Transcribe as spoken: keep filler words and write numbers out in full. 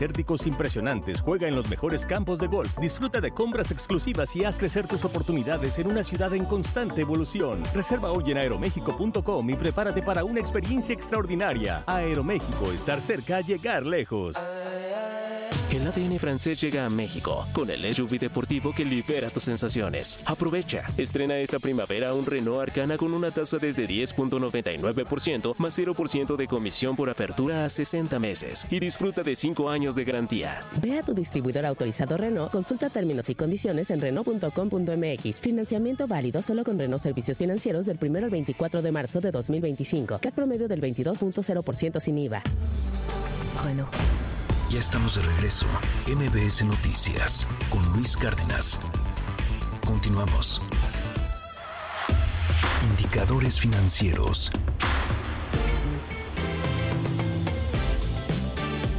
desérticos impresionantes, juega en los mejores campos de golf, disfruta de compras exclusivas y haz crecer tus oportunidades en una ciudad en constante evolución. Reserva hoy en aeroméxico punto com y prepárate para una experiencia extraordinaria. Aeroméxico, estar cerca, llegar lejos. El A D N francés llega a México con el S U V deportivo que libera tus sensaciones. Aprovecha. Estrena esta primavera un Renault Arcana con una tasa desde diez punto noventa y nueve por ciento más cero por ciento de comisión por apertura a sesenta meses y disfruta de cinco años de garantía. Ve a tu distribuidor autorizado Renault, consulta términos y condiciones en renault punto com punto m x. Financiamiento válido solo con Renault Servicios Financieros del primero al veinticuatro de marzo de dos mil veinticinco. C A T promedio del veintidós punto cero por ciento sin I V A. Renault. Ya estamos de regreso. M B S Noticias con Luis Cárdenas. Continuamos. Indicadores financieros.